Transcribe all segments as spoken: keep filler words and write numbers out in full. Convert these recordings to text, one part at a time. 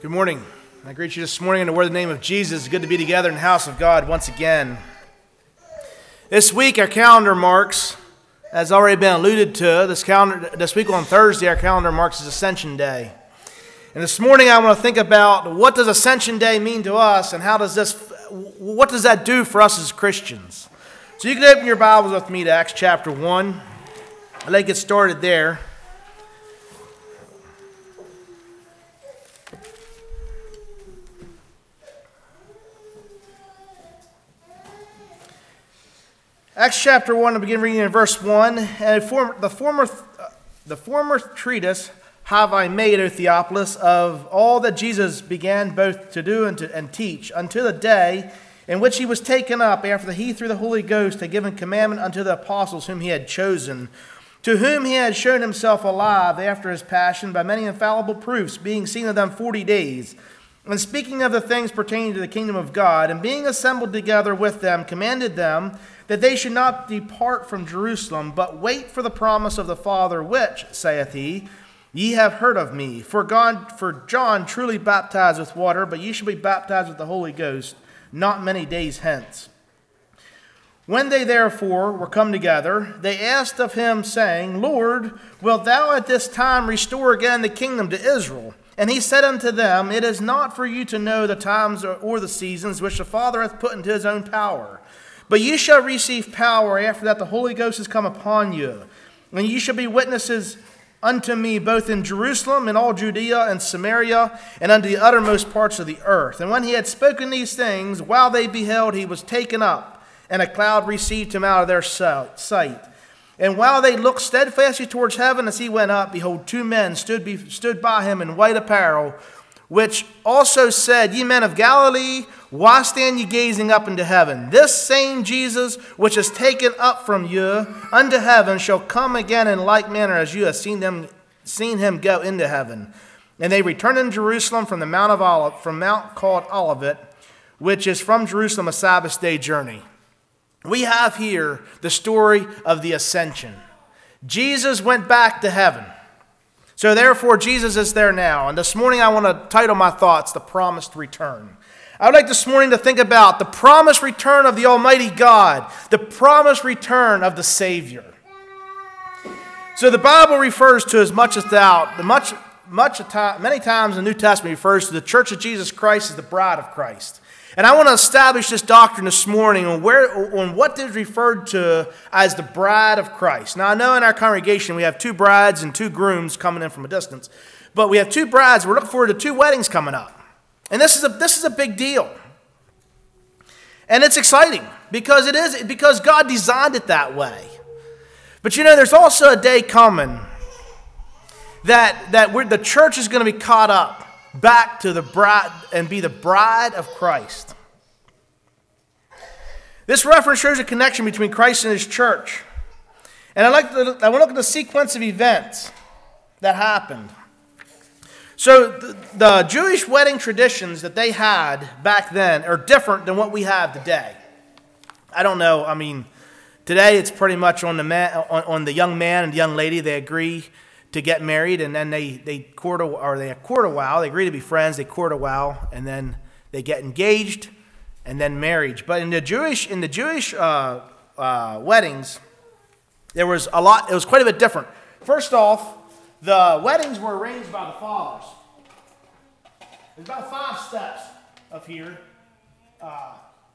Good morning. I greet you this morning in the word of the name of Jesus. It's good to be together in the house of God once again. This week our calendar marks, as already been alluded to, this calendar this week on Thursday our calendar marks is Ascension Day. And this morning I want to think about what does Ascension Day mean to us and how does this what does that do for us as Christians? So you can open your Bibles with me to Acts chapter one. I'd like to get started there. Acts chapter one, I begin reading in verse one. And the former, the former treatise have I made, O Theophilus, of all that Jesus began both to do and to and teach, until the day in which he was taken up, after that he through the Holy Ghost had given commandment unto the apostles whom he had chosen, to whom he had shown himself alive after his passion by many infallible proofs, being seen of them forty days, and speaking of the things pertaining to the kingdom of God, and being assembled together with them, commanded them that they should not depart from Jerusalem, but wait for the promise of the Father, which, saith he, ye have heard of me. For God, for John truly baptized with water, but ye shall be baptized with the Holy Ghost not many days hence. When they therefore were come together, they asked of him, saying, Lord, wilt thou at this time restore again the kingdom to Israel? And he said unto them, It is not for you to know the times or the seasons which the Father hath put into his own power. But ye shall receive power after that the Holy Ghost is come upon you. And ye shall be witnesses unto me both in Jerusalem and all Judea and Samaria and unto the uttermost parts of the earth. And when he had spoken these things, while they beheld, he was taken up, and a cloud received him out of their sight. And while they looked steadfastly towards heaven as he went up, behold, two men stood, be, stood by him in white apparel, which also said, Ye men of Galilee, why stand ye gazing up into heaven? This same Jesus, which is taken up from you unto heaven, shall come again in like manner as you have seen them, seen him go into heaven. And they returned in Jerusalem from the Mount of Olive, from Mount called Olivet, which is from Jerusalem a Sabbath day journey. We have here the story of the ascension. Jesus went back to heaven. So therefore, Jesus is there now. And this morning I want to title my thoughts, The Promised Return. I would like this morning to think about the promised return of the Almighty God, the promised return of the Savior. So the Bible refers to as much as thou, much, much time, many times in the New Testament refers to the Church of Jesus Christ as the bride of Christ. And I want to establish this doctrine this morning on where, on what is referred to as the bride of Christ. Now I know in our congregation we have two brides and two grooms coming in from a distance, but we have two brides. We're looking forward to two weddings coming up. And this is a this is a big deal. And it's exciting because it is because God designed it that way. But you know, there's also a day coming that that we're, the church is going to be caught up back to the bride and be the bride of Christ. This reference shows a connection between Christ and his church. And I like to, I want to look at the sequence of events that happened. So the, the Jewish wedding traditions that they had back then are different than what we have today. I don't know. I mean, today it's pretty much on the man, on, on the young man and the young lady. They agree to get married, and then they they court a, or they court a while. They agree to be friends. They court a while, and then they get engaged, and then marriage. But in the Jewish in the Jewish uh, uh, weddings, there was a lot. It was quite a bit different. First off, the weddings were arranged by the fathers. There's about five steps up here. Uh,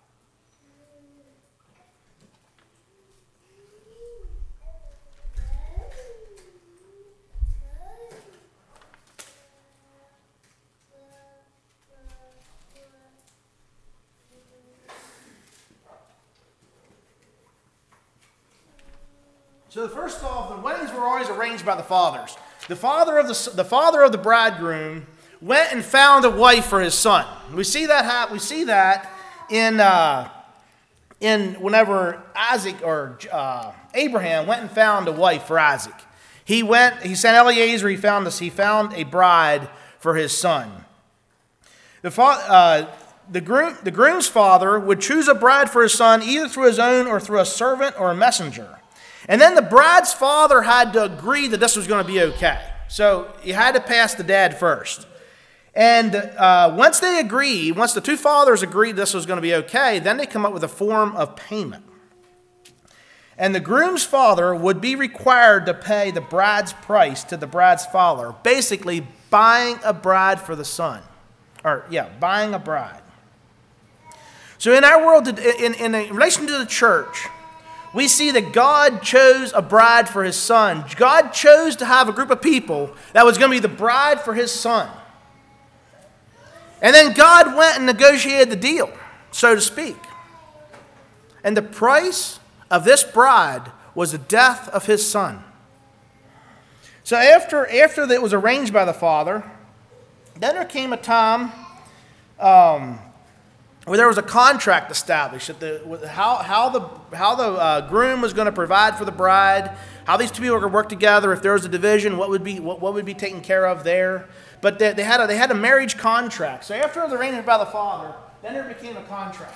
So the first off, the weddings were always arranged by the fathers. The father of the the father of the bridegroom went and found a wife for his son. We see that happen. We see that in uh, in whenever Isaac or uh, Abraham went and found a wife for Isaac. He went. He sent Eliezer. He found this. He found a bride for his son. The fa- uh, the groom the groom's father would choose a bride for his son either through his own or through a servant or a messenger. And then the bride's father had to agree that this was going to be okay. So you had to pass the dad first. And uh, once they agree, once the two fathers agreed this was going to be okay, then they come up with a form of payment. And the groom's father would be required to pay the bride's price to the bride's father, basically buying a bride for the son. Or, yeah, buying a bride. So in our world, in, in, in relation to the church, we see that God chose a bride for his son. God chose to have a group of people that was going to be the bride for his son. And then God went and negotiated the deal, so to speak. And the price of this bride was the death of his son. So after, after it was arranged by the father, then there came a time um, where there was a contract established that the, how, how the, how the uh, groom was going to provide for the bride, how these two people were going to work together. If there was a division, what would be, what, what would be taken care of there. But they, they, had a, they had a marriage contract. So after the arrangement by the father, then there became a contract.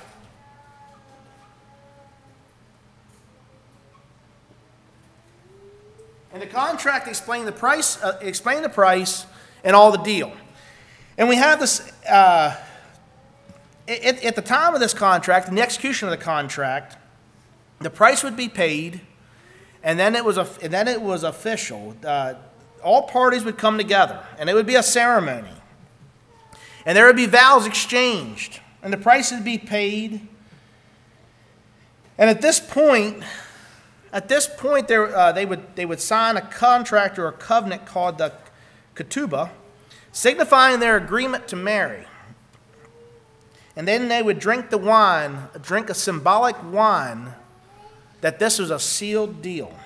And the contract explained the price, uh, explained the price and all the deal. And we have this, uh, at, at the time of this contract, in the execution of the contract, the price would be paid, and then it was, a, and then it was official. Uh, all parties would come together, and it would be a ceremony. And there would be vows exchanged, and the price would be paid. And at this point, at this point, uh, they would they would sign a contract or a covenant called the ketubah, signifying their agreement to marry. And then they would drink the wine, drink a symbolic wine, that this was a sealed deal.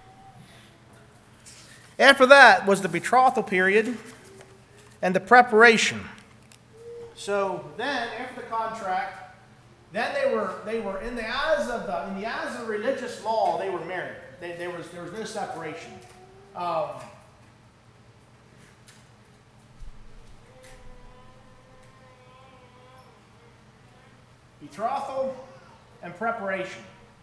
After that was the betrothal period and the preparation. So then, after the contract, then they were they were in the eyes of the in the eyes of the religious law, they were married. They, there was there was no separation. Um, betrothal and preparation.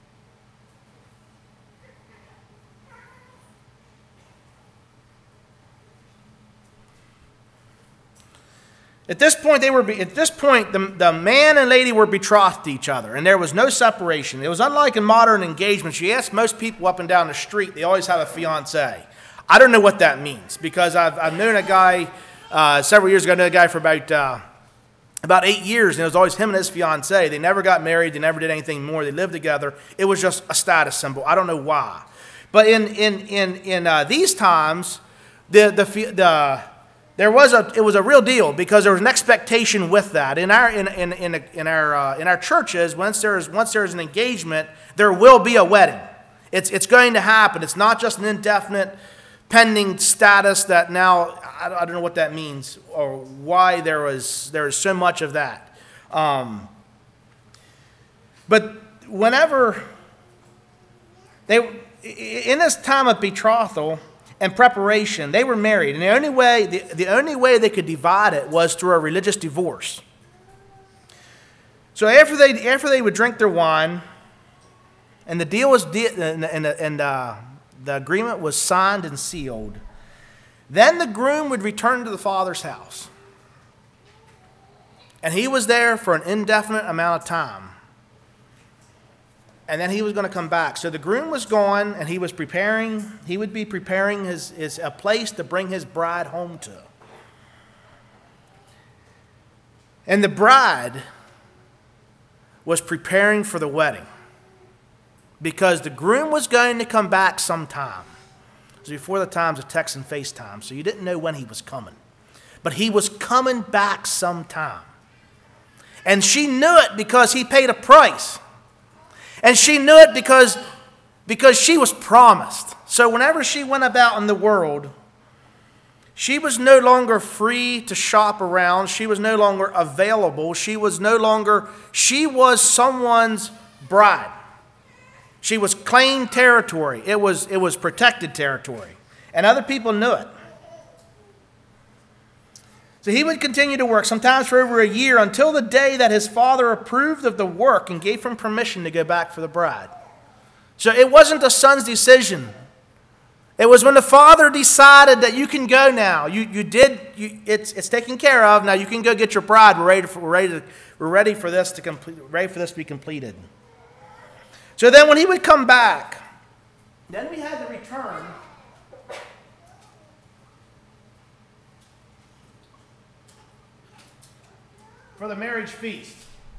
At this point, they were. At this point, the, the man and lady were betrothed to each other, and there was no separation. It was unlike in modern engagements. You ask most people up and down the street; they always have a fiancé. I don't know what that means because I've I've known a guy uh, several years ago. I knew a guy for about uh, about eight years, and it was always him and his fiancée. They never got married. They never did anything more. They lived together. It was just a status symbol. I don't know why, but in in in in uh, these times, the the the There was a, it was a real deal because there was an expectation with that. In our, in, in, in, in our, uh, in our churches, once there is, once there is an engagement, there will be a wedding. It's, it's going to happen. It's not just an indefinite pending status that now, I, I don't know what that means or why there was, there is so much of that. Um, but whenever they, in this time of betrothal and preparation, they were married, and the only way the, the only way they could divide it was through a religious divorce. So after they after they would drink their wine, and the deal was de- and and, and uh, the agreement was signed and sealed, then the groom would return to the father's house, and he was there for an indefinite amount of time. And then he was going to come back. So the groom was gone, and he was preparing, he would be preparing his, his a place to bring his bride home to. And the bride was preparing for the wedding because the groom was going to come back sometime. It was before the times of text and FaceTime, so you didn't know when he was coming. But he was coming back sometime. And she knew it because he paid a price. And she knew it because, because she was promised. So whenever she went about in the world, she was no longer free to shop around. She was no longer available. She was no longer, she was someone's bride. She was claimed territory. It was, it was protected territory. And other people knew it. So he would continue to work, sometimes for over a year, until the day that his father approved of the work and gave him permission to go back for the bride. So it wasn't the son's decision It was when the Father decided that you can go now. You, you did, you, it's, it's taken care of. Now you can go get your bride. We're ready, for, we're ready, to, we're ready for this to complete, ready for this to be completed. So then when he would come back, then we had to return for the marriage feast.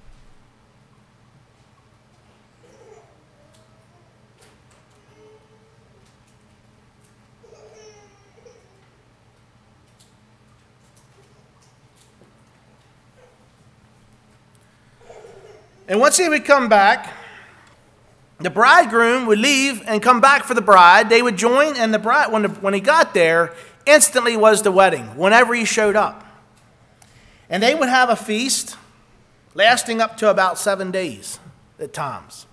And once he would come back, the bridegroom would leave and come back for the bride. They would join, and the bride, when, the, when he got there, instantly was the wedding, whenever he showed up. And they would have a feast lasting up to about seven days at times.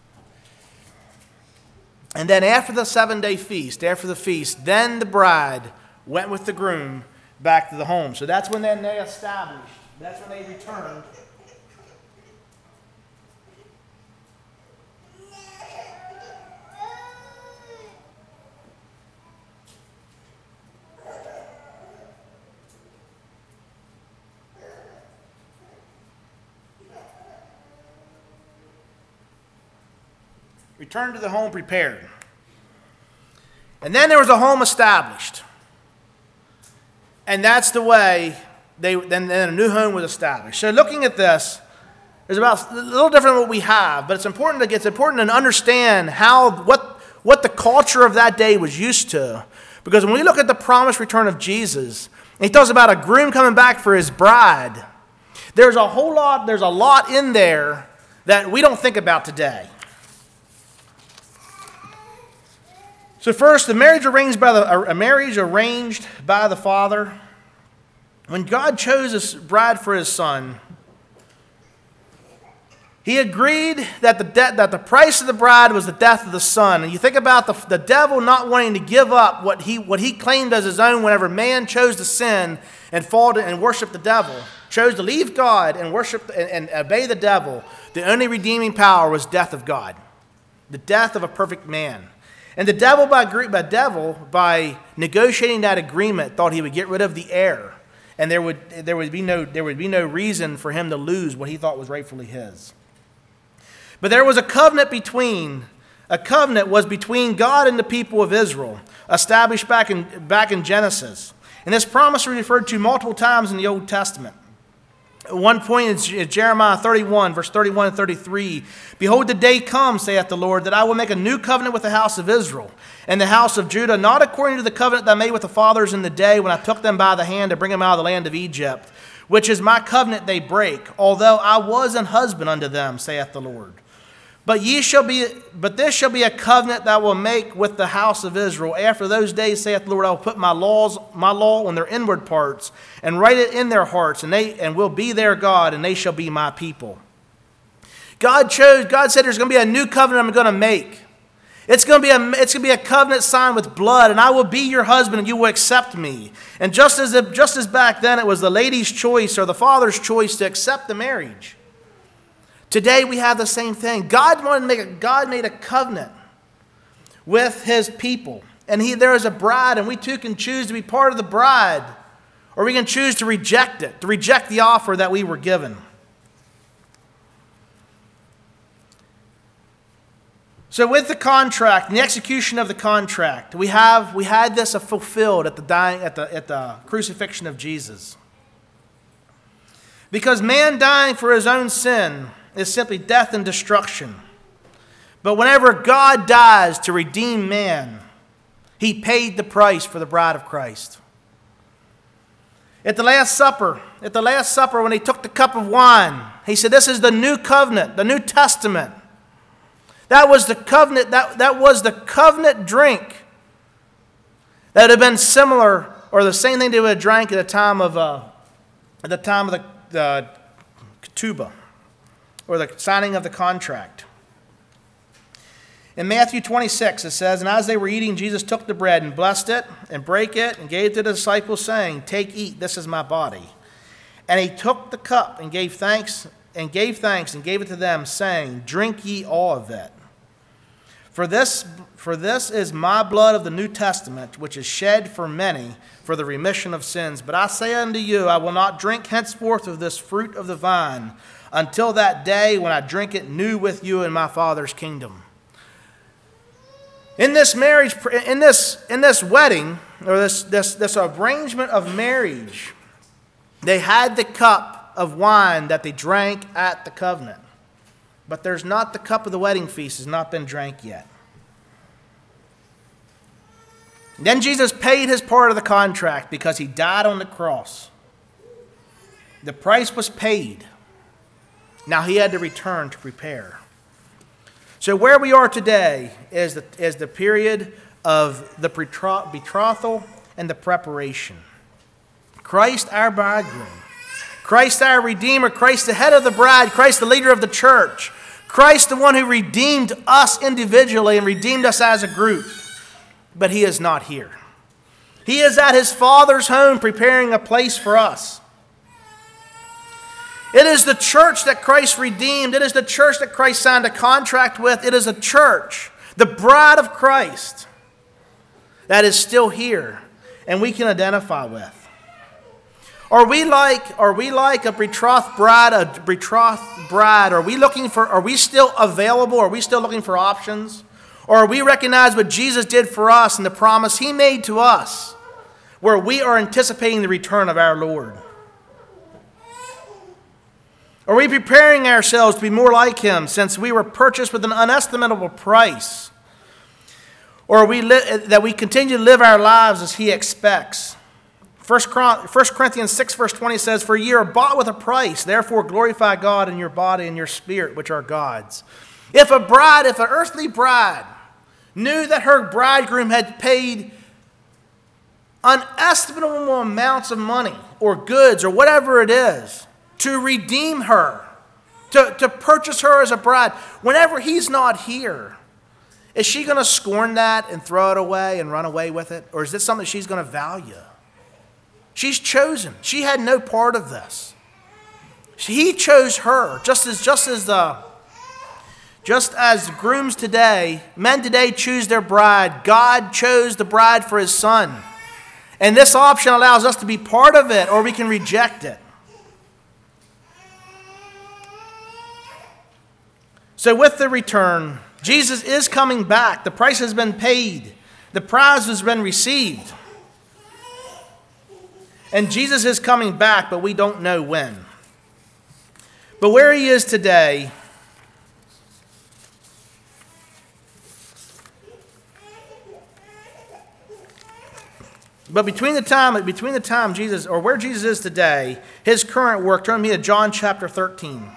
And then after the seven-day feast, after the feast, then the bride went with the groom back to the home. So that's when then they established, that's when they returned. Returned to the home prepared. And then there was a home established. And that's the way they then, then a new home was established. So looking at this, there's about a little different than what we have, but it's important to it's important to understand how what what the culture of that day was used to. Because when we look at the promised return of Jesus, and he talks about a groom coming back for his bride, there's a whole lot, there's a lot in there that we don't think about today. So first, the marriage arranged by the a marriage arranged by the father. When God chose a bride for his son, he agreed that the de- that the price of the bride was the death of the son. And you think about the, the devil not wanting to give up what he what he claimed as his own whenever man chose to sin and fall to, and worship the devil, chose to leave God and worship and, and obey the devil. The only redeeming power was death of God, the death of a perfect man. And the devil, by, by devil, by negotiating that agreement, thought he would get rid of the heir, and there would there would be no there would be no reason for him to lose what he thought was rightfully his. But there was a covenant between a covenant was between God and the people of Israel, established back in back in Genesis, and this promise was referred to multiple times in the Old Testament. At one point in Jeremiah thirty-one, verse thirty-one and thirty-three, behold, the day comes, saith the Lord, that I will make a new covenant with the house of Israel and the house of Judah, not according to the covenant that I made with the fathers in the day when I took them by the hand to bring them out of the land of Egypt, which is my covenant they break, although I was an husband unto them, saith the Lord. But ye shall be, but this shall be a covenant that I will make with the house of Israel. After those days, saith the Lord, I will put my laws, my law on their inward parts, and write it in their hearts, and they and will be their God, and they shall be my people. God chose. God said, "There's going to be a new covenant I'm going to make. It's going to be a it's going to be a covenant signed with blood, and I will be your husband, and you will accept me." And just as just as back then, it was the lady's choice or the father's choice to accept the marriage. Today we have the same thing. God wanted to make a, God made a covenant with his people. And he, there is a bride, and we too can choose to be part of the bride. Or we can choose to reject it, to reject the offer that we were given. So with the contract, and the execution of the contract, we have we had this fulfilled at the dying at the at the crucifixion of Jesus. Because man dying for his own sin is simply death and destruction. But whenever God dies to redeem man, he paid the price for the bride of Christ. At the Last Supper, at the Last Supper, when he took the cup of wine, he said, "This is the new covenant, the New Testament." That was the covenant, that, that was the covenant drink that would have been similar, or the same thing they would have drank at the time of uh, at the time of the, the ketubah, or the signing of the contract. In Matthew twenty-six, it says, "And as they were eating, Jesus took the bread and blessed it and brake it and gave it to the disciples, saying, 'Take, eat, this is my body.' And he took the cup and gave thanks and gave thanks and gave it to them, saying, 'Drink ye all of it. For this, for this is my blood of the New Testament, which is shed for many for the remission of sins. But I say unto you, I will not drink henceforth of this fruit of the vine until that day when I drink it new with you in my Father's kingdom. In this marriage, in this, in this wedding, or this, this, this arrangement of marriage, they had the cup of wine that they drank at the covenant. But there's not the cup of the wedding feast has not been drank yet. Then Jesus paid his part of the contract because he died on the cross. The price was paid. Now he had to return to prepare. So where we are today is the, is the period of the betrothal and the preparation. Christ our bridegroom. Christ our Redeemer. Christ the head of the bride. Christ the leader of the church. Christ the one who redeemed us individually and redeemed us as a group. But he is not here. He is at his Father's home preparing a place for us. It is the church that Christ redeemed. It is the church that Christ signed a contract with. It is a church, the bride of Christ, that is still here and we can identify with. Are we like, are we like a betrothed bride, a betrothed bride? Are we looking for, are we still available? Are we still looking for options? Or are we recognize what Jesus did for us and the promise he made to us, where we are anticipating the return of our Lord? Are we preparing ourselves to be more like him since we were purchased with an unestimable price? Or are we li- that we continue to live our lives as he expects? First Corinthians six verse twenty says, "For ye are bought with a price, therefore glorify God in your body and your spirit, which are God's." If a bride, if an earthly bride knew that her bridegroom had paid unestimable amounts of money or goods or whatever it is to redeem her, to, to purchase her as a bride, whenever he's not here, is she going to scorn that and throw it away and run away with it? Or is this something she's going to value? She's chosen. She had no part of this. He chose her, just as just as the just as grooms today, men today choose their bride. God chose the bride for his son. And this option allows us to be part of it, or we can reject it. So with the return, Jesus is coming back. The price has been paid. The prize has been received. And Jesus is coming back, but we don't know when. But where he is today, but between the time between the time Jesus, or where Jesus is today, his current work, turn me to John chapter thirteen.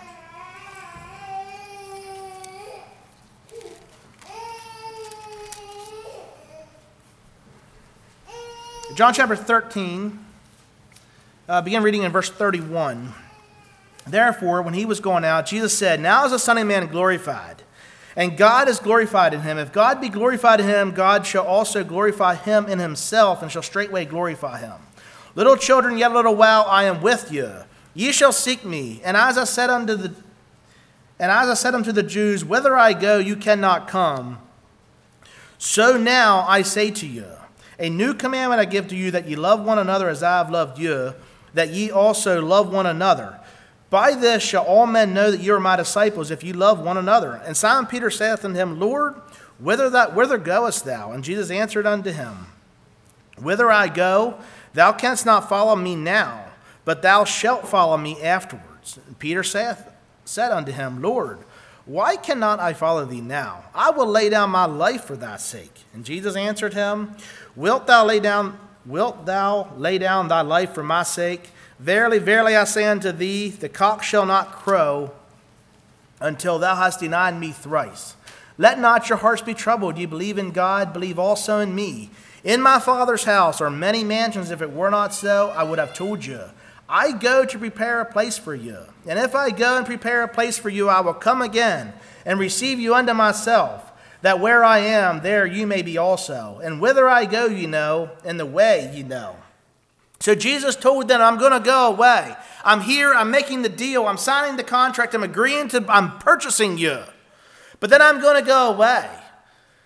John chapter thirteen, uh, begin reading in verse thirty-one. Therefore, when he was going out, Jesus said, "Now is the Son of Man glorified, and God is glorified in him. If God be glorified in him, God shall also glorify him in himself, and shall straightway glorify him. Little children, yet a little while I am with you. Ye shall seek me. And as I said unto the and as I said unto the Jews, whither I go, you cannot come. So now I say to you, a new commandment I give to you, that ye love one another as I have loved you, that ye also love one another. By this shall all men know that ye are my disciples, if ye love one another. And Simon Peter saith unto him, Lord, whither, that, whither goest thou? And Jesus answered unto him, Whither I go, thou canst not follow me now, but thou shalt follow me afterwards. And Peter saith, said unto him, Lord, why cannot I follow thee now? I will lay down my life for thy sake. And Jesus answered him, Wilt thou lay down, wilt thou lay down thy life for my sake? Verily, verily, I say unto thee, the cock shall not crow until thou hast denied me thrice. Let not your hearts be troubled. Ye believe in God, believe also in me. In my Father's house are many mansions. If it were not so, I would have told you. I go to prepare a place for you. And if I go and prepare a place for you, I will come again and receive you unto myself, that where I am, there you may be also. And whither I go, ye know, and the way ye know. So Jesus told them, I'm going to go away. I'm here. I'm making the deal. I'm signing the contract. I'm agreeing to, I'm purchasing you. But then I'm going to go away.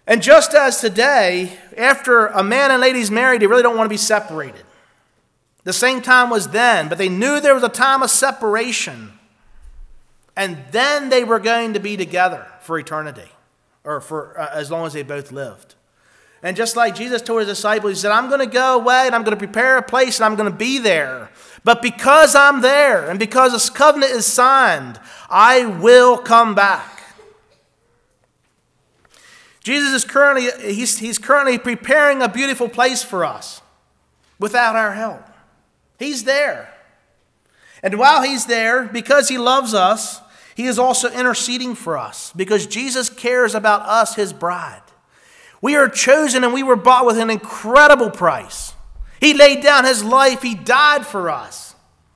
And just as today, after a man and lady's married, they really don't want to be separated. The same time was then, but they knew there was a time of separation. And then they were going to be together for eternity, or for uh, as long as they both lived. And just like Jesus told his disciples, he said, I'm going to go away and I'm going to prepare a place and I'm going to be there. But because I'm there and because this covenant is signed, I will come back. Jesus is currently, he's, he's currently preparing a beautiful place for us without our help. He's there. And while he's there, because he loves us, he is also interceding for us because Jesus cares about us, his bride. We are chosen and we were bought with an incredible price. He laid down his life. He died for us.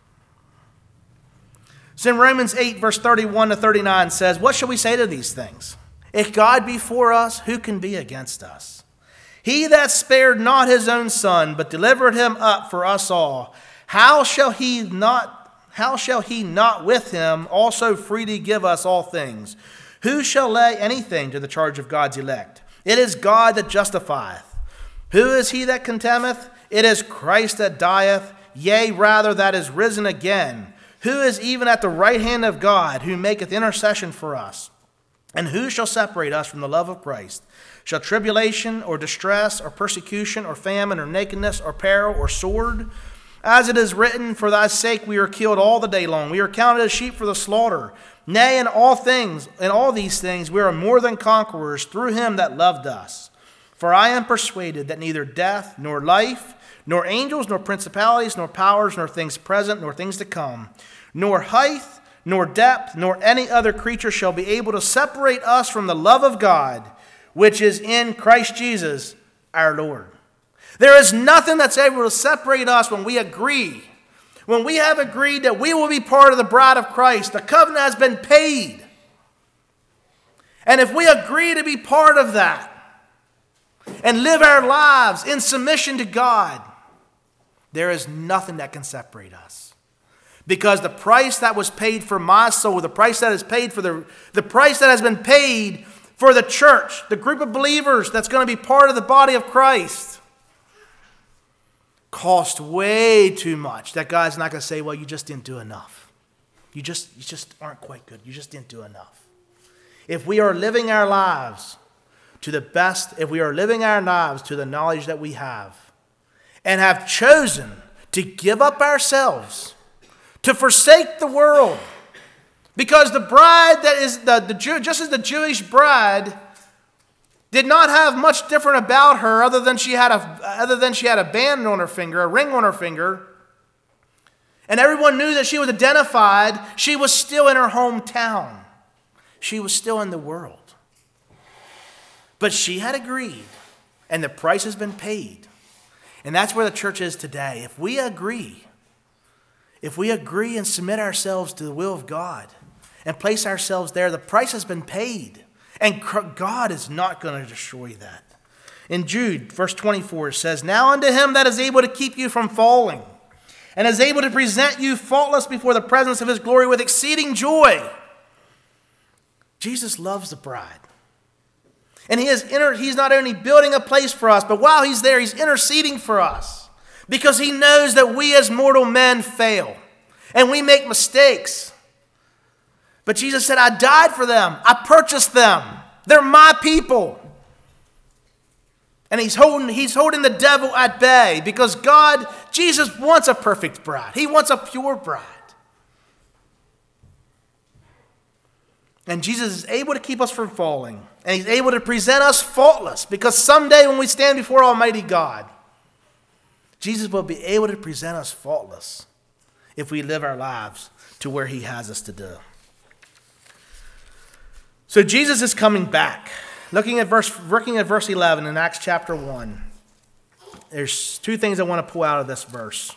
So in Romans eight, verse thirty-one to thirty-nine says, what shall we say to these things? If God be for us, who can be against us? He that spared not his own son, but delivered him up for us all, how shall he not, how shall he not with him also freely give us all things? Who shall lay anything to the charge of God's elect? It is God that justifieth. Who is he that condemneth? It is Christ that dieth, yea, rather that is risen again. Who is even at the right hand of God, who maketh intercession for us? And who shall separate us from the love of Christ? Shall tribulation, or distress, or persecution, or famine, or nakedness, or peril, or sword? As it is written, for thy sake we are killed all the day long. We are counted as sheep for the slaughter. Nay, in all things, in all these things, we are more than conquerors through him that loved us. For I am persuaded that neither death, nor life, nor angels, nor principalities, nor powers, nor things present, nor things to come, nor height, nor depth, nor any other creature shall be able to separate us from the love of God, which is in Christ Jesus our Lord. There is nothing that's able to separate us when we agree. When we have agreed that we will be part of the bride of Christ, the covenant has been paid. And if we agree to be part of that and live our lives in submission to God, there is nothing that can separate us. Because the price that was paid for my soul, the price that is paid for the, the price that has been paid for the church, the group of believers that's going to be part of the body of Christ, cost way too much that God's not going to say, well, you just didn't do enough. You just, you just aren't quite good. You just didn't do enough. If we are living our lives to the best, if we are living our lives to the knowledge that we have, and have chosen to give up ourselves, to forsake the world, because the bride that is, the, the Jew, just as the Jewish bride did not have much different about her other than she had a other than she had a band on her finger, a ring on her finger. And everyone knew that she was identified. She was still in her hometown. She was still in the world. But she had agreed, and the price has been paid. And that's where the church is today. If we agree, if we agree and submit ourselves to the will of God and place ourselves there, the price has been paid. And God is not going to destroy that. In Jude, verse twenty-four, it says, now unto him that is able to keep you from falling, and is able to present you faultless before the presence of his glory with exceeding joy. Jesus loves the bride. And he is inter- he's not only building a place for us, but while he's there, he's interceding for us. Because he knows that we as mortal men fail. And we make mistakes. But Jesus said, I died for them. I purchased them. They're my people. And he's holding, he's holding the devil at bay because God, Jesus wants a perfect bride. He wants a pure bride. And Jesus is able to keep us from falling. And he's able to present us faultless because someday when we stand before Almighty God, Jesus will be able to present us faultless if we live our lives to where he has us to do. So Jesus is coming back. Looking at verse, looking at verse eleven in Acts chapter one, there's two things I want to pull out of this verse.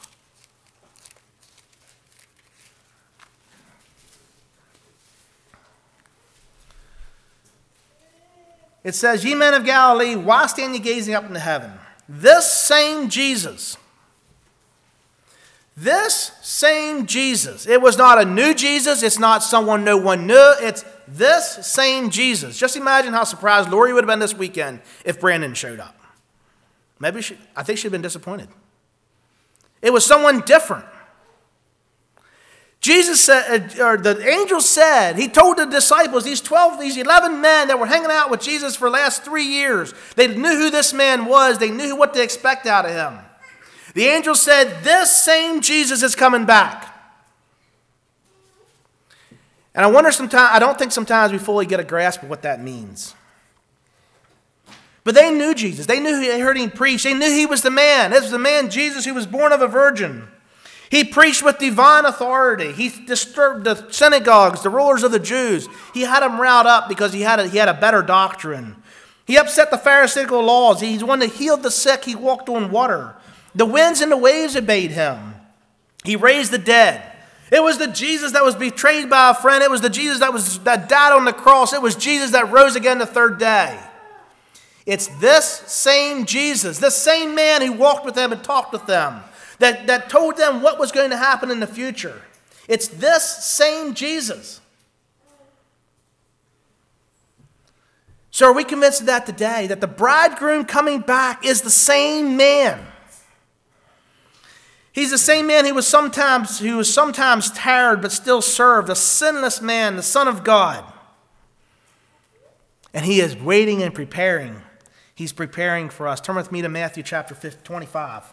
It says, ye men of Galilee, why stand ye gazing up into heaven? This same Jesus, this same Jesus, it was not a new Jesus, it's not someone no one knew, it's this same Jesus. Just imagine how surprised Lori would have been this weekend if Brandon showed up. Maybe she, I think she'd have been disappointed. It was someone different. Jesus said, or the angel said, he told the disciples, these twelve, these eleven men that were hanging out with Jesus for the last three years, they knew who this man was. They knew what to expect out of him. The angel said, this same Jesus is coming back. And I wonder sometimes, I don't think sometimes we fully get a grasp of what that means. But they knew Jesus. They knew, they heard him preach. They knew he was the man. This was the man, Jesus, who was born of a virgin. He preached with divine authority. He disturbed the synagogues, the rulers of the Jews. He had them riled up because he had a, he had a better doctrine. He upset the Pharisaical laws. He's the one that healed the sick. He walked on water. The winds and the waves obeyed him. He raised the dead. It was the Jesus that was betrayed by a friend. It was the Jesus that was that died on the cross. It was Jesus that rose again the third day. It's this same Jesus, this same man who walked with them and talked with them, that, that told them what was going to happen in the future. It's this same Jesus. So are we convinced of that today, that the bridegroom coming back is the same man? He's the same man who was sometimes, who was sometimes tired but still served, a sinless man, the Son of God. And he is waiting and preparing. He's preparing for us. Turn with me to Matthew chapter twenty-five.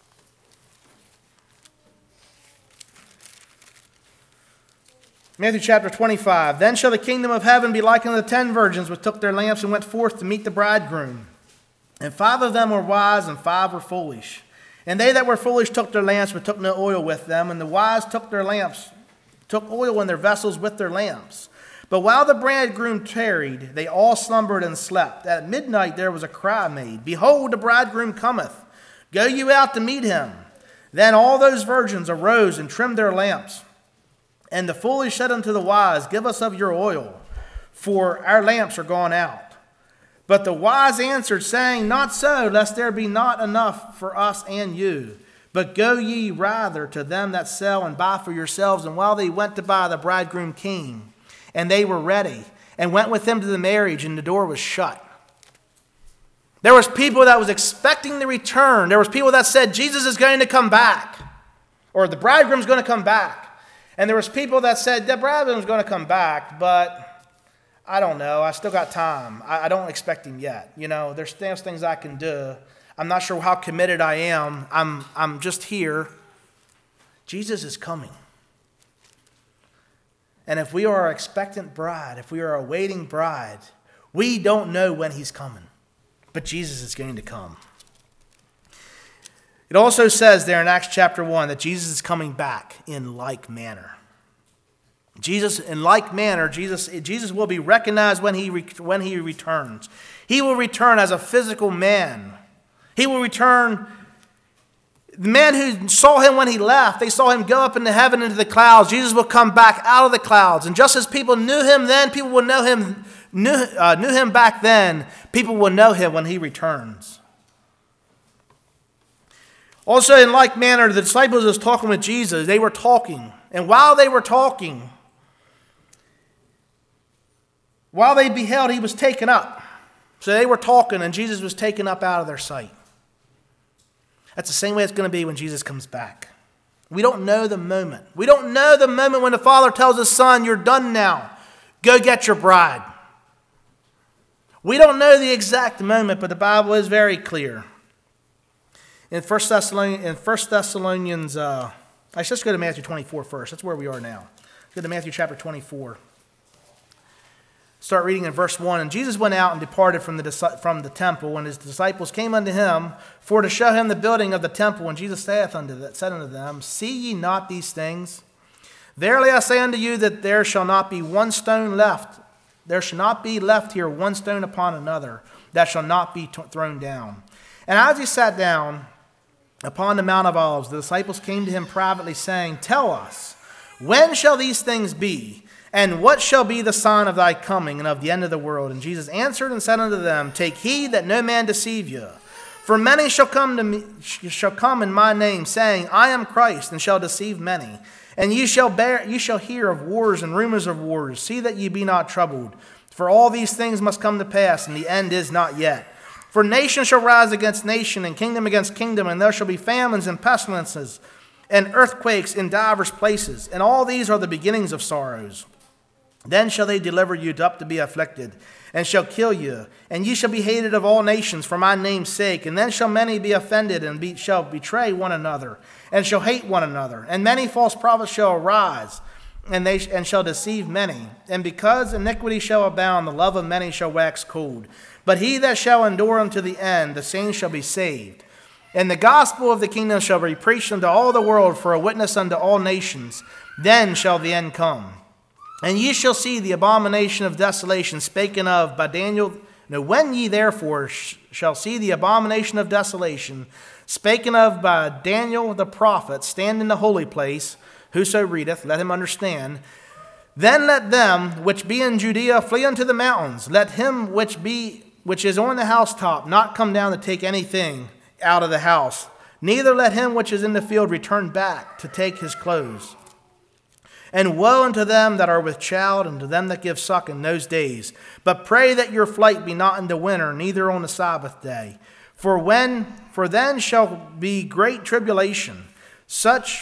Matthew chapter twenty-five. Then shall the kingdom of heaven be like unto the ten virgins which took their lamps and went forth to meet the bridegroom. And five of them were wise, and five were foolish. And they that were foolish took their lamps, but took no oil with them. And the wise took their lamps, took oil in their vessels with their lamps. But while the bridegroom tarried, they all slumbered and slept. At midnight there was a cry made, Behold, the bridegroom cometh. Go you out to meet him. Then all those virgins arose and trimmed their lamps. And the foolish said unto the wise, Give us of your oil, for our lamps are gone out. But the wise answered, saying, Not so, lest there be not enough for us and you. But go ye rather to them that sell and buy for yourselves. And while they went to buy, the bridegroom came. And they were ready, and went with him to the marriage, and the door was shut. There was people that was expecting the return. There was people that said, Jesus is going to come back. Or the bridegroom's going to come back. And there was people that said, the bridegroom's going to come back, but I don't know. I still got time. I, I don't expect him yet. You know, there's, there's things I can do. I'm not sure how committed I am. I'm, I'm just here. Jesus is coming. And if we are an expectant bride, if we are a waiting bride, we don't know when he's coming. But Jesus is going to come. It also says there in Acts chapter one that Jesus is coming back in like manner. Jesus, in like manner, Jesus, Jesus will be recognized when he, when he returns. He will return as a physical man. He will return. The man who saw him when he left, they saw him go up into heaven into the clouds. Jesus will come back out of the clouds. And just as people knew him then, people will know him, knew, uh, knew him back then, people will know him when he returns. Also, in like manner, the disciples was talking with Jesus. They were talking. And while they were talking, while they beheld, he was taken up. So they were talking, and Jesus was taken up out of their sight. That's the same way it's going to be when Jesus comes back. We don't know the moment. We don't know the moment when the Father tells his Son, you're done now. Go get your bride. We don't know the exact moment, but the Bible is very clear. In First Thessalonians, in First Thessalonians uh, let's just go to Matthew twenty-four first. That's where we are now. Go to Matthew chapter twenty-four. Start reading in verse one. And Jesus went out and departed from the, from the temple, and his disciples came unto him for to show him the building of the temple. And Jesus saith unto them, said unto them, See ye not these things? Verily I say unto you that there shall not be one stone left. There shall not be left here one stone upon another that shall not be t- thrown down. And as he sat down upon the Mount of Olives, the disciples came to him privately, saying, Tell us, when shall these things be? And what shall be the sign of thy coming and of the end of the world? And Jesus answered and said unto them, Take heed that no man deceive you. For many shall come to me, shall come in my name, saying, I am Christ, and shall deceive many. And ye shall bear, ye shall hear of wars and rumors of wars. See that ye be not troubled. For all these things must come to pass, and the end is not yet. For nation shall rise against nation, and kingdom against kingdom, and there shall be famines and pestilences, and earthquakes in divers places. And all these are the beginnings of sorrows. Then shall they deliver you up to be afflicted, and shall kill you, and ye shall be hated of all nations for my name's sake. And then shall many be offended, and be, shall betray one another, and shall hate one another. And many false prophets shall arise, and they and shall deceive many. And because iniquity shall abound, the love of many shall wax cold. But he that shall endure unto the end, the same shall be saved. And the gospel of the kingdom shall be preached unto all the world for a witness unto all nations. Then shall the end come. And ye shall see the abomination of desolation spoken of by Daniel. No, when ye therefore sh- shall see the abomination of desolation spoken of by Daniel the prophet stand in the holy place, whoso readeth, let him understand. Then let them which be in Judea flee unto the mountains. Let him which be which is on the housetop not come down to take anything out of the house. Neither let him which is in the field return back to take his clothes. And woe unto them that are with child, and to them that give suck in those days. But pray that your flight be not in the winter, neither on the Sabbath day. For when, for then shall be great tribulation, such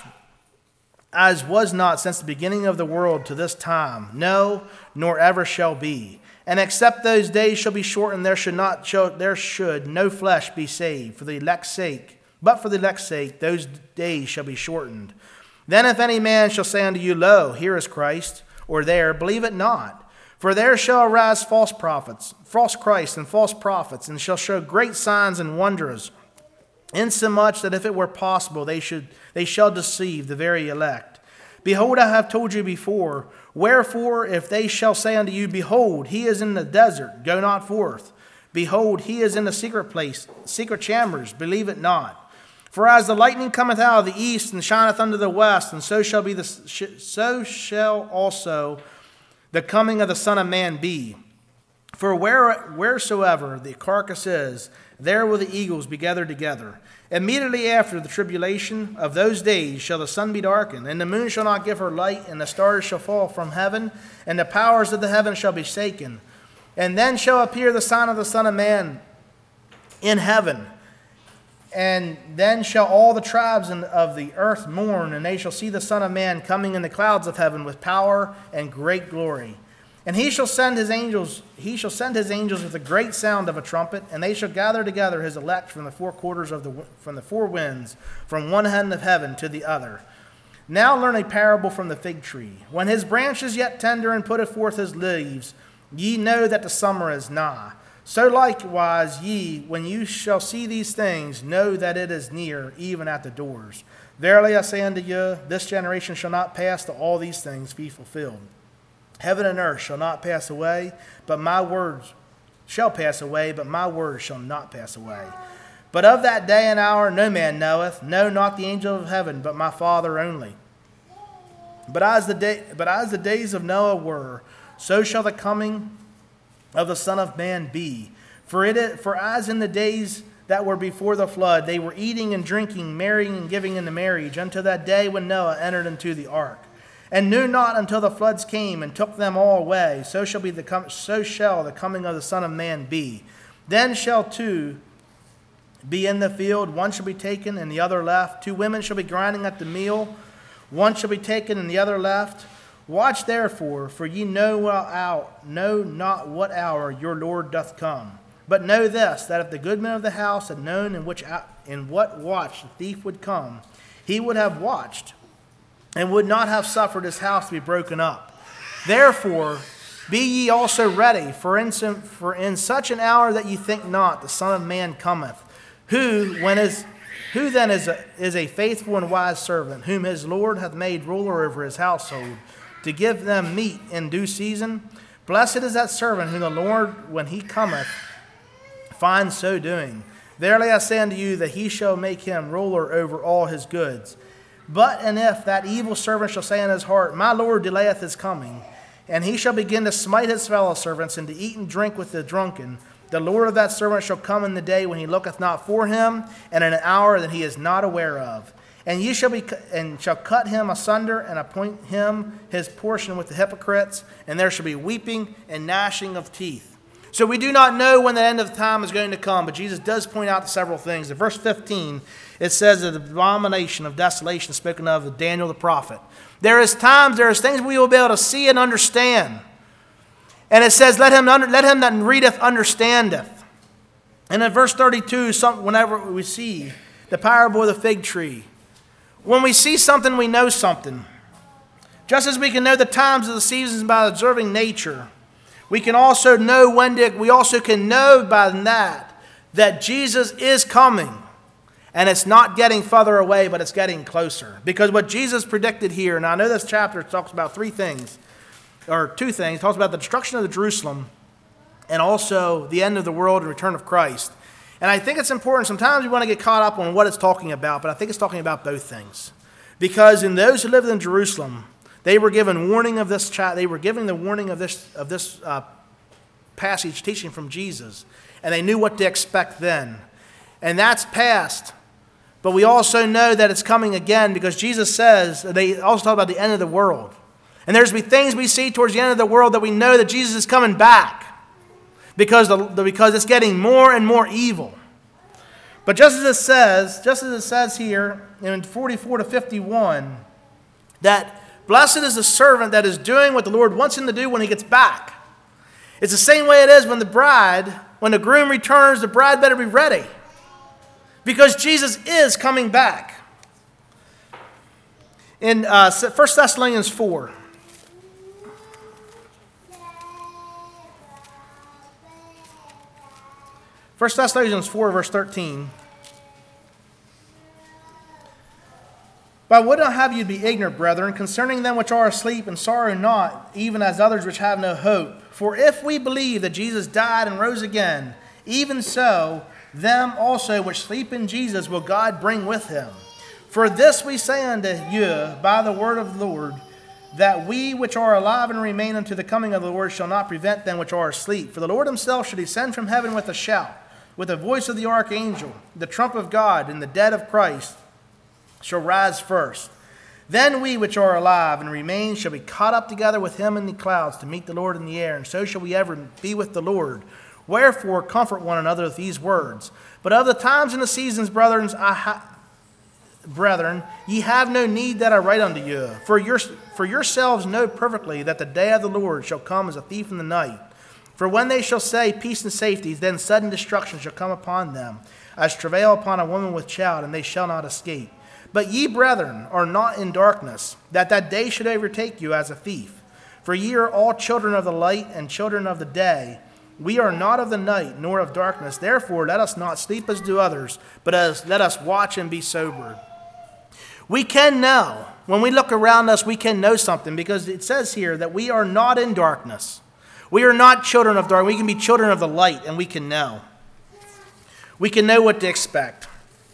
as was not since the beginning of the world to this time, no, nor ever shall be. And except those days shall be shortened, there should not show, there should no flesh be saved for the elect's sake. But for the elect's sake, those days shall be shortened. Then if any man shall say unto you, Lo, here is Christ, or there, believe it not. For there shall arise false prophets, false Christs, and false prophets, and shall show great signs and wonders, insomuch that if it were possible, they should they shall deceive the very elect. Behold, I have told you before. Wherefore, if they shall say unto you, Behold, he is in the desert, go not forth. Behold, he is in the secret place, secret chambers, believe it not. For as the lightning cometh out of the east and shineth unto the west, and so shall be the so shall also the coming of the Son of Man be. For where wheresoever the carcass is, there will the eagles be gathered together. Immediately after the tribulation of those days shall the sun be darkened, and the moon shall not give her light, and the stars shall fall from heaven, and the powers of the heaven shall be shaken. And then shall appear the sign of the Son of Man in heaven. And then shall all the tribes of the earth mourn, and they shall see the Son of Man coming in the clouds of heaven with power and great glory. And he shall send his angels, he shall send his angels with a great sound of a trumpet, and they shall gather together his elect from the four quarters of the from the four winds, from one end of heaven to the other. Now learn a parable from the fig tree. When his branch is yet tender and putteth forth his leaves, ye know that the summer is nigh. So likewise ye, when you shall see these things, know that it is near, even at the doors. Verily I say unto you, this generation shall not pass till all these things be fulfilled. Heaven and earth shall not pass away, but my words shall pass away, but my words shall not pass away. But of that day and hour no man knoweth, no, not the angel of heaven, but my Father only. But as the day, but as the days of Noah were, so shall the coming of the Son of Man be. For it, for as in the days that were before the flood, they were eating and drinking, marrying and giving in marriage, until that day when Noah entered into the ark, and knew not until the floods came and took them all away. So shall be the com- so shall the coming of the Son of Man be. Then shall two be in the field; one shall be taken and the other left. Two women shall be grinding at the mill; one shall be taken and the other left. Watch therefore, for ye know well out, know not what hour your Lord doth come. But know this, that if the goodman of the house had known in which in what watch the thief would come, he would have watched, and would not have suffered his house to be broken up. Therefore, be ye also ready, for in, some, for in such an hour that ye think not, the Son of Man cometh. Who, when is who then is a, is a faithful and wise servant, whom his Lord hath made ruler over his household, to give them meat in due season? Blessed is that servant whom the Lord, when he cometh, finds so doing. Verily I say unto you, that he shall make him ruler over all his goods. But and if that evil servant shall say in his heart, My Lord delayeth his coming, and he shall begin to smite his fellow servants, and to eat and drink with the drunken, The Lord of that servant shall come in the day when he looketh not for him, and in an hour that he is not aware of. And ye shall be and shall cut him asunder, and appoint him his portion with the hypocrites, and there shall be weeping and gnashing of teeth. So we do not know when the end of time is going to come, but Jesus does point out several things. In verse fifteen, it says that the abomination of desolation spoken of with Daniel the prophet. There is times, there is things we will be able to see and understand. And it says, let him, under, let him that readeth understandeth. And in verse thirty-two, some, whenever we see the parable of the fig tree, when we see something, we know something. Just as we can know the times of the seasons by observing nature, we can also know when to, we also can know by that that Jesus is coming. And it's not getting further away, but it's getting closer. Because what Jesus predicted here, and I know this chapter talks about three things, or two things. It talks about the destruction of the Jerusalem and also the end of the world and return of Christ. And I think it's important. Sometimes we want to get caught up on what it's talking about, but I think it's talking about both things. Because in those who lived in Jerusalem, they were given warning of this. Cha- they were given the warning of this of this uh, passage teaching from Jesus, and they knew what to expect then. And that's past. But we also know that it's coming again because Jesus says, they also talk about the end of the world. And there's be things we see towards the end of the world that we know that Jesus is coming back because, the, because it's getting more and more evil. But just as it says, just as it says here in forty-four to fifty-one, that blessed is the servant that is doing what the Lord wants him to do when he gets back. It's the same way it is when the bride, when the groom returns, the bride better be ready. Because Jesus is coming back. In uh, First Thessalonians four. First Thessalonians four, verse thirteen. But I would not have you be ignorant, brethren, concerning them which are asleep, and sorrow not, even as others which have no hope. For if we believe that Jesus died and rose again, even so, them also which sleep in Jesus will God bring with him. For this we say unto you by the word of the Lord, that we which are alive and remain unto the coming of the Lord shall not prevent them which are asleep. For the Lord himself shall descend from heaven with a shout, with the voice of the archangel, the trump of God, and the dead of Christ shall rise first. Then we which are alive and remain shall be caught up together with him in the clouds to meet the Lord in the air, and so shall we ever be with the Lord. Wherefore comfort one another with these words. But of the times and the seasons, brethren, I ha- brethren, ye have no need that I write unto you. For, your, for yourselves know perfectly that the day of the Lord shall come as a thief in the night. For when they shall say peace and safety, then sudden destruction shall come upon them, as travail upon a woman with child, and they shall not escape. But ye, brethren, are not in darkness, that that day should overtake you as a thief. For ye are all children of the light and children of the day. We are not of the night, nor of darkness. Therefore, let us not sleep as do others, but as let us watch and be sober. We can know. When we look around us, we can know something, because it says here that we are not in darkness. We are not children of darkness. We can be children of the light, and we can know. We can know what to expect.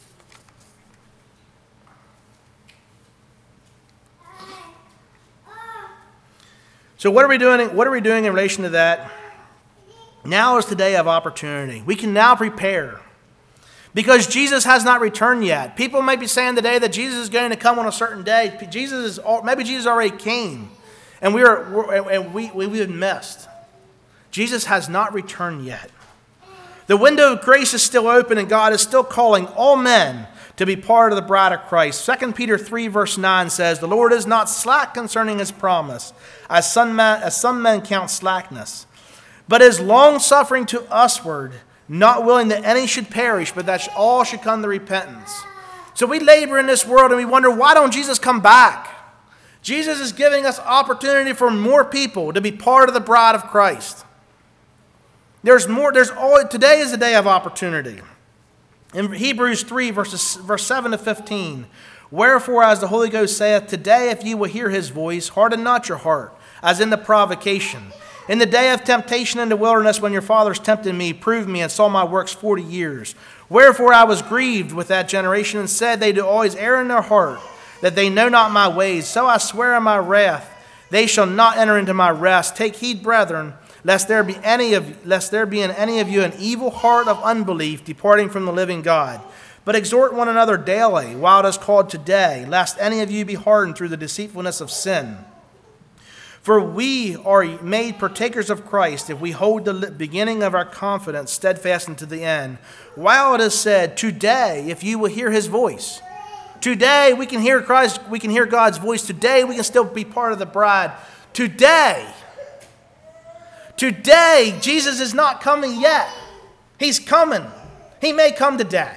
So what are we doing? What are we doing in relation to that? Now is the day of opportunity. We can now prepare. Because Jesus has not returned yet. People might be saying today that Jesus is going to come on a certain day. Jesus is, maybe Jesus already came. And we are and we, we, we've missed. Jesus has not returned yet. The window of grace is still open, and God is still calling all men to be part of the bride of Christ. Second Peter three verse nine says, the Lord is not slack concerning his promise, as some men, as some men count slackness, but is long-suffering to usward, not willing that any should perish, but that all should come to repentance. So we labor in this world and we wonder, why don't Jesus come back? Jesus is giving us opportunity for more people to be part of the bride of Christ. There's more, there's all, today is the day of opportunity. In Hebrews three, verses, verse seven to fifteen, wherefore, as the Holy Ghost saith, today if ye will hear his voice, harden not your heart, as in the provocation. In the day of temptation in the wilderness, when your fathers tempted me, proved me, and saw my works forty years. Wherefore I was grieved with that generation, and said, they do always err in their heart, that they know not my ways. So I swear in my wrath, they shall not enter into my rest. Take heed, brethren, lest there be any of lest there be in any of you an evil heart of unbelief departing from the living God. But exhort one another daily, while it is called today, lest any of you be hardened through the deceitfulness of sin. For we are made partakers of Christ if we hold the beginning of our confidence steadfast unto the end. While it is said, today, if you will hear his voice. Today we can hear Christ, we can hear God's voice. Today we can still be part of the bride. Today. Today, Jesus is not coming yet. He's coming. He may come today.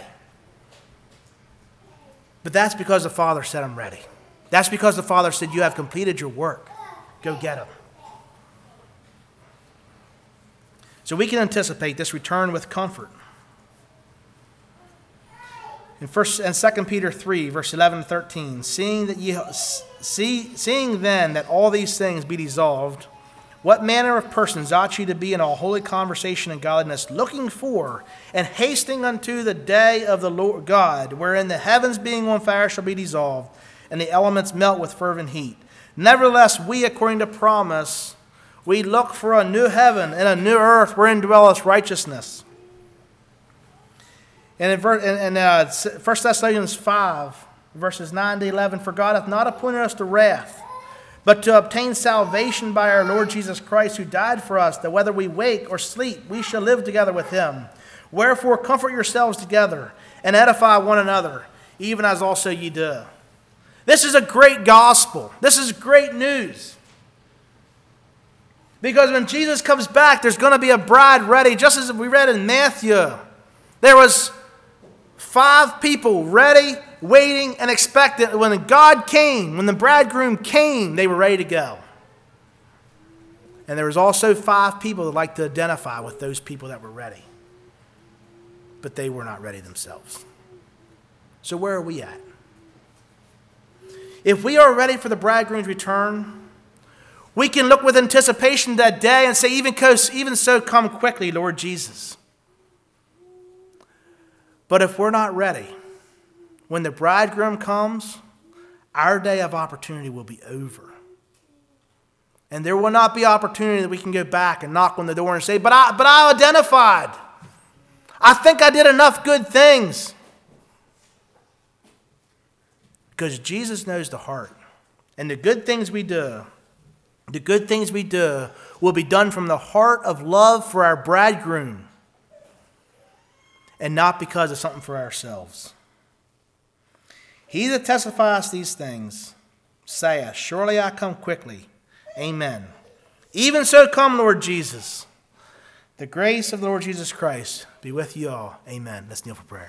But that's because the Father said, I'm ready. That's because the Father said, you have completed your work. Go get him. So we can anticipate this return with comfort. In first and Second Peter three, verse eleven and thirteen, seeing that ye see, seeing then that all these things be dissolved, what manner of persons ought ye to be in all holy conversation and godliness, looking for and hasting unto the day of the Lord God, wherein the heavens being on fire shall be dissolved, and the elements melt with fervent heat. Nevertheless, we, according to promise, we look for a new heaven and a new earth wherein dwelleth righteousness. And in, in uh, First Thessalonians five, verses nine to eleven, for God hath not appointed us to wrath, but to obtain salvation by our Lord Jesus Christ, who died for us, that whether we wake or sleep, we shall live together with him. Wherefore comfort yourselves together, and edify one another, even as also ye do. This is a great gospel. This is great news. Because when Jesus comes back, there's going to be a bride ready. Just as we read in Matthew, there was five people ready, waiting, and expectant. When God came, when the bridegroom came, they were ready to go. And there was also five people that like to identify with those people that were ready. But they were not ready themselves. So where are we at? If we are ready for the bridegroom's return, we can look with anticipation that day and say, even, even so, come quickly, Lord Jesus. But if we're not ready, when the bridegroom comes, our day of opportunity will be over. And there will not be opportunity that we can go back and knock on the door and say, but I, but I identified. I think I did enough good things. Because Jesus knows the heart. And the good things we do, the good things we do will be done from the heart of love for our bridegroom. And not because of something for ourselves. He that testifies these things saith, surely I come quickly. Amen. Even so come, Lord Jesus. The grace of the Lord Jesus Christ be with you all. Amen. Let's kneel for prayer.